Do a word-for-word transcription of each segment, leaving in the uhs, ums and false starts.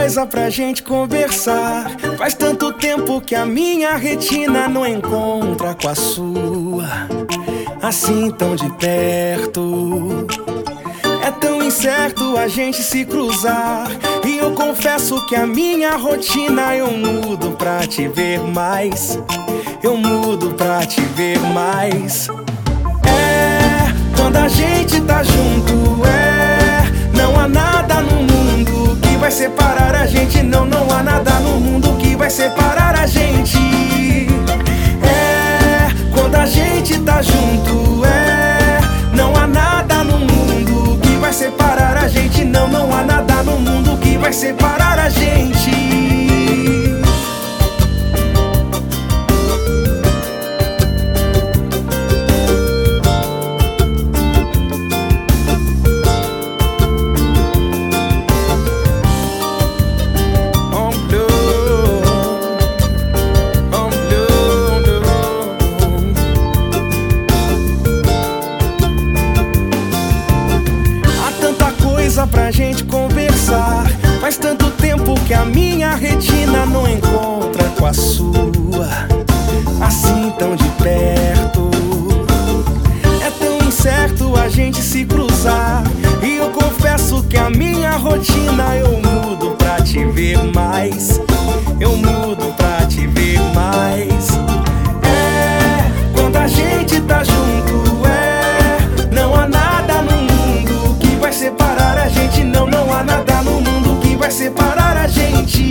coisa pra gente conversar. Faz tanto tempo que a minha retina não encontra com a sua, assim tão de perto. É tão incerto a gente se cruzar, e eu confesso que a minha rotina eu mudo pra te ver mais. Eu mudo pra te ver mais. É, quando a gente tá junto, é, não há nada no mundo que vai separar a gente. Não, não há nada no mundo que vai separar a gente. É, quando a gente tá junto, é, não há nada no mundo que vai separar a gente. Não, não há nada no mundo que vai separar a gente. Pra gente conversar. Faz tanto tempo que a minha retina não encontra com a sua, assim tão de perto. É tão incerto a gente se cruzar, e eu confesso que a minha rotina eu mudo pra te ver mais. Eu mudo pra te ver mais. É, quando a gente tá junto, é, não há nada no mundo que vai separar a gente. Não, não há nada no mundo que vai separar a gente.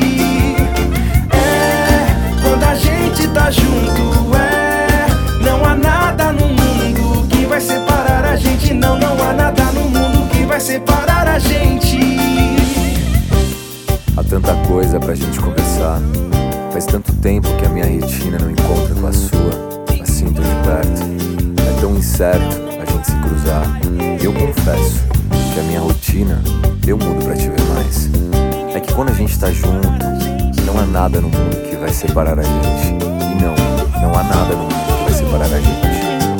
É, quando a gente tá junto, é, não há nada no mundo que vai separar a gente. Não, não há nada no mundo que vai separar a gente. Há tanta coisa pra gente conversar. Faz tanto tempo que a minha retina não encontra com a sua, assim tão de perto. É tão incerto a gente se cruzar, e eu confesso que a minha rotina eu mudo pra te ver mais. É que quando a gente tá junto, não há nada no mundo que vai separar a gente. E não, não há nada no mundo que vai separar a gente.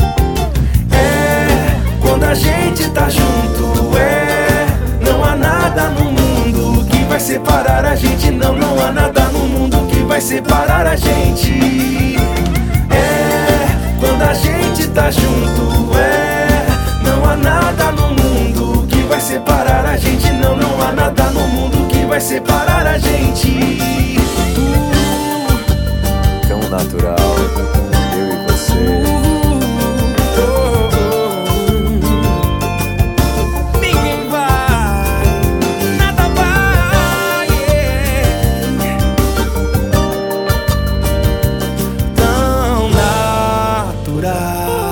É, quando a gente tá junto, é, não há nada no mundo que vai separar a gente. Não, não há nada no mundo que vai separar a gente. É, quando a gente tá junto, é, não há nada no mundo que vai separar a gente. Não, não há nada no mundo que vai separar a gente. uh, Tão natural, eu e você. uh, oh, oh. Ninguém vai, nada vai, yeah. Tão natural.